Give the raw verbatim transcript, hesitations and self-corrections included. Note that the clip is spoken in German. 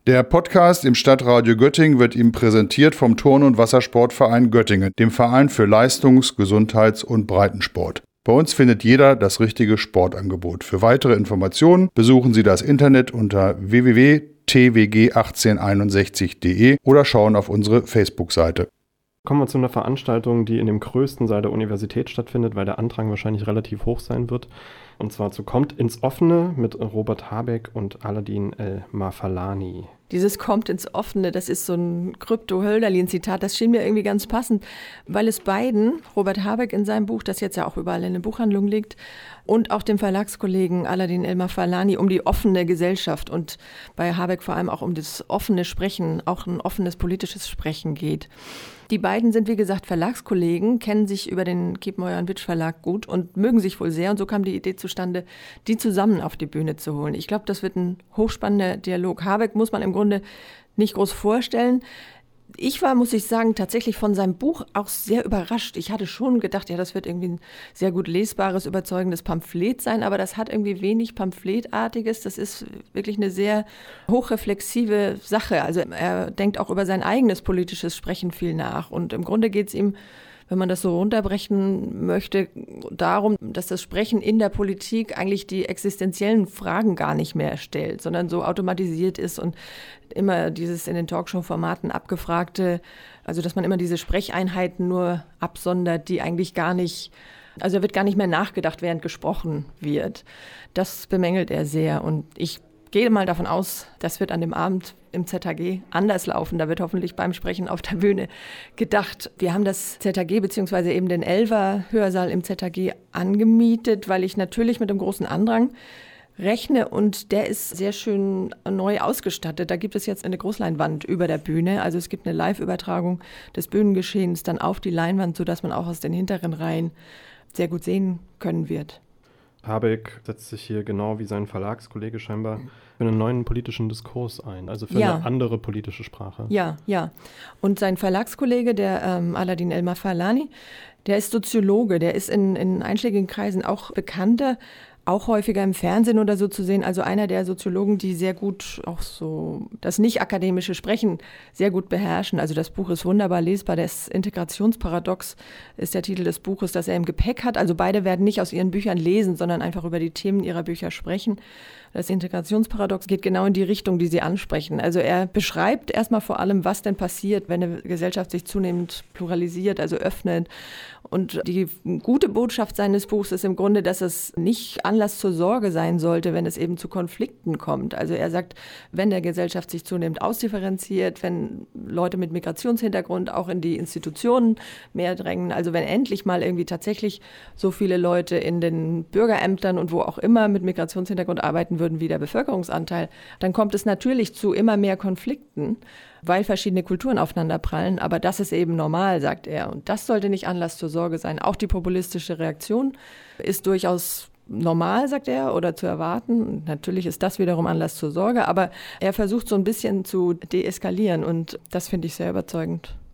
Der Podcast im Stadtradio Göttingen wird Ihnen präsentiert vom Turn- und Wassersportverein Göttingen, dem Verein für Leistungs-, Gesundheits- und Breitensport. Bei uns findet jeder das richtige Sportangebot. Für weitere Informationen besuchen Sie das Internet unter w w w punkt t w g achtzehn einundsechzig punkt d e oder schauen auf unsere Facebook-Seite. Kommen wir zu einer Veranstaltung, die in dem größten Saal der Universität stattfindet, weil der Andrang wahrscheinlich relativ hoch sein wird. Und zwar zu Kommt ins Offene mit Robert Habeck und Aladin El-Mafalani. Dieses Kommt ins Offene, das ist so ein Krypto-Hölderlin-Zitat, das schien mir irgendwie ganz passend, weil es beiden, Robert Habeck in seinem Buch, das jetzt ja auch überall in der Buchhandlung liegt, und auch dem Verlagskollegen Aladin El-Mafalani um die offene Gesellschaft und bei Habeck vor allem auch um das offene Sprechen, auch ein offenes politisches Sprechen geht. Die beiden sind, wie gesagt, Verlagskollegen, kennen sich über den Kiepenheuer-Witsch Verlag gut und mögen sich wohl sehr. Und so kam die Idee zustande, die zusammen auf die Bühne zu holen. Ich glaube, das wird ein hochspannender Dialog. Habeck muss man im Grunde nicht groß vorstellen. Ich war, muss ich sagen, tatsächlich von seinem Buch auch sehr überrascht. Ich hatte schon gedacht, ja, das wird irgendwie ein sehr gut lesbares, überzeugendes Pamphlet sein, aber das hat irgendwie wenig Pamphletartiges. Das ist wirklich eine sehr hochreflexive Sache. Also er denkt auch über sein eigenes politisches Sprechen viel nach. Und im Grunde geht es ihm, wenn man das so runterbrechen möchte, darum, dass das Sprechen in der Politik eigentlich die existenziellen Fragen gar nicht mehr stellt, sondern so automatisiert ist und immer dieses in den Talkshow-Formaten abgefragte, also dass man immer diese Sprecheinheiten nur absondert, die eigentlich gar nicht, also da wird gar nicht mehr nachgedacht, während gesprochen wird. Das bemängelt er sehr und ich gehe mal davon aus, das wird an dem Abend im Z H G anders laufen. Da wird hoffentlich beim Sprechen auf der Bühne gedacht. Wir haben das Z H G bzw. eben den Elfer-Hörsaal im Z H G angemietet, weil ich natürlich mit dem großen Andrang rechne und der ist sehr schön neu ausgestattet. Da gibt es jetzt eine Großleinwand über der Bühne. Also es gibt eine Live-Übertragung des Bühnengeschehens dann auf die Leinwand, sodass man auch aus den hinteren Reihen sehr gut sehen können wird. Habeck setzt sich hier genau wie sein Verlagskollege scheinbar für einen neuen politischen Diskurs ein, also für ja. eine andere politische Sprache. Ja, ja. Und sein Verlagskollege, der ähm, Aladin El-Mafalani, der ist Soziologe, der ist in, in einschlägigen Kreisen auch bekannter, auch häufiger im Fernsehen oder so zu sehen. Also einer der Soziologen, die sehr gut auch so das nicht-akademische Sprechen sehr gut beherrschen. Also das Buch ist wunderbar lesbar. Das Integrationsparadox ist der Titel des Buches, das er im Gepäck hat. Also beide werden nicht aus ihren Büchern lesen, sondern einfach über die Themen ihrer Bücher sprechen. Das Integrationsparadox geht genau in die Richtung, die Sie ansprechen. Also er beschreibt erstmal vor allem, was denn passiert, wenn eine Gesellschaft sich zunehmend pluralisiert, also öffnet. Und die gute Botschaft seines Buchs ist im Grunde, dass es nicht Anlass zur Sorge sein sollte, wenn es eben zu Konflikten kommt. Also er sagt, wenn der Gesellschaft sich zunehmend ausdifferenziert, wenn Leute mit Migrationshintergrund auch in die Institutionen mehr drängen, also wenn endlich mal irgendwie tatsächlich so viele Leute in den Bürgerämtern und wo auch immer mit Migrationshintergrund arbeiten würden wie der Bevölkerungsanteil, dann kommt es natürlich zu immer mehr Konflikten, weil verschiedene Kulturen aufeinanderprallen. Aber das ist eben normal, sagt er. Und das sollte nicht Anlass zur Sorge sein. Auch die populistische Reaktion ist durchaus normal, sagt er, oder zu erwarten. Und natürlich ist das wiederum Anlass zur Sorge. Aber er versucht so ein bisschen zu deeskalieren. Und das finde ich sehr überzeugend.